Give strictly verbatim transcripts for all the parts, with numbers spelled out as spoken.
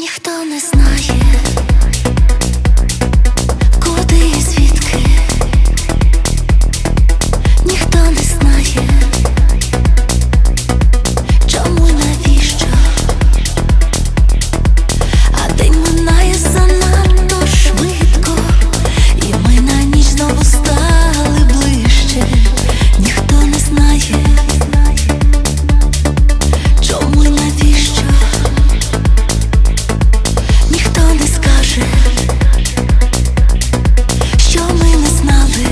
Ніхто не знає, куди і звідки. Ніхто не знає, чому й навіщо. А день минає занадто швидко, і ми на ніч знову стали ближче. Ніхто не знає, чому й навіщо. Ніхто не скаже, що ми не знали,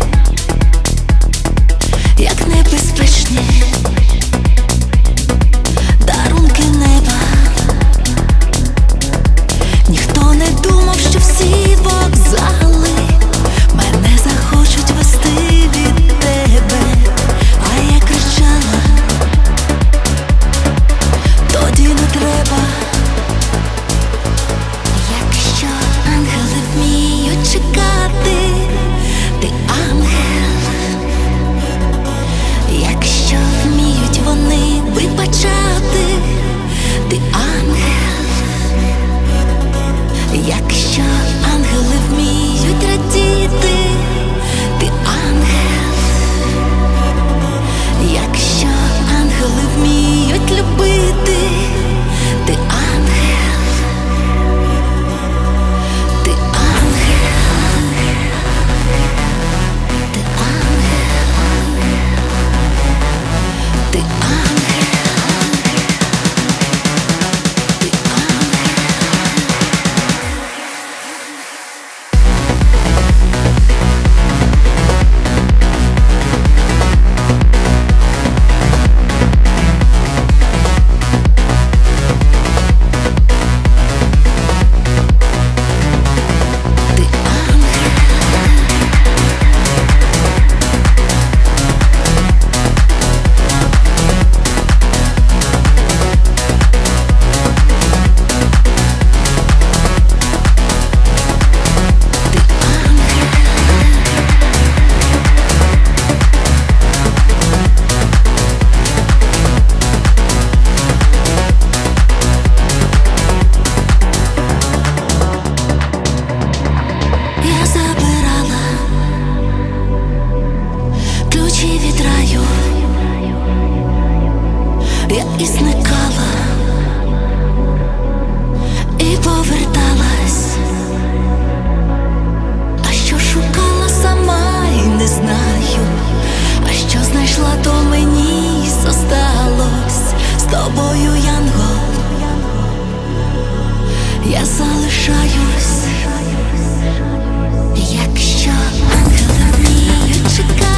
як небезпечні дарунки неба. Ніхто не думав, що всі вокзали мене захочуть вести від тебе. А я кричала, тоді не треба. Якщо ангели вміють чекати, ти ангел. Якщо вміють вони вибачати, ти ангел. Якщо ангели вміють радіти, ти ангел. Якщо ангели вміють любити, ти ангел. Ти ангел. Ти ангел. Ти ангел. Ти ангел. Ти Я забирала ключі від раю, я і зникала, і поверталась. А що шукала, сама й не знаю. А що знайшла, то мені зосталось. З тобою, янгол, я залишаюсь. Якщо ангели вміють чекати,